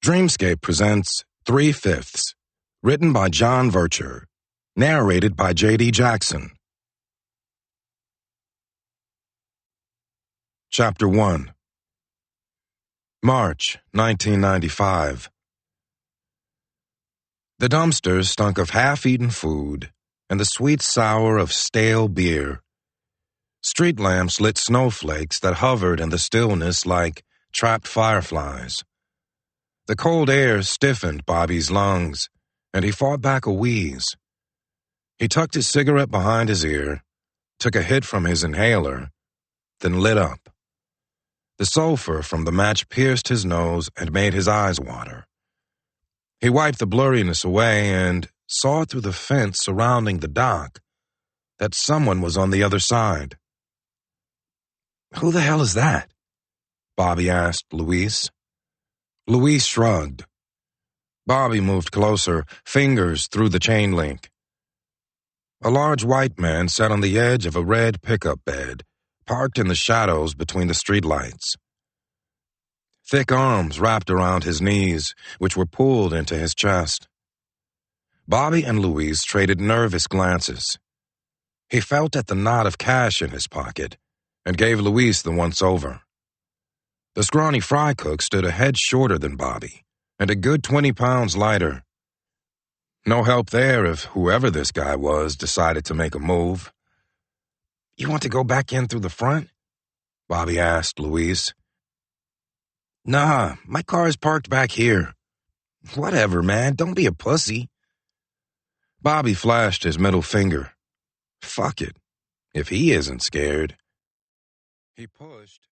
Dreamscape presents 3/5, written by John Vircher, narrated by J.D. Jackson. Chapter 1. March 1995. The dumpsters stunk of half-eaten food and the sweet sour of stale beer. Street lamps lit snowflakes that hovered in the stillness like trapped fireflies. The cold air stiffened Bobby's lungs, and he fought back a wheeze. He tucked his cigarette behind his ear, took a hit from his inhaler, then lit up. The sulfur from the match pierced his nose and made his eyes water. He wiped the blurriness away and saw through the fence surrounding the dock that someone was on the other side. "Who the hell is that?" Bobby asked Luis. Luis shrugged. Bobby moved closer, fingers through the chain link. A large white man sat on the edge of a red pickup bed, parked in the shadows between the streetlights. Thick arms wrapped around his knees, which were pulled into his chest. Bobby and Luis traded nervous glances. He felt at the knot of cash in his pocket and gave Luis the once-over. The scrawny fry cook stood a head shorter than Bobby and a good 20 pounds lighter. No help there if whoever this guy was decided to make a move. "You want to go back in through the front?" Bobby asked Luis. "Nah, my car is parked back here." "Whatever, man, don't be a pussy." Bobby flashed his middle finger. Fuck it, if he isn't scared. He pushed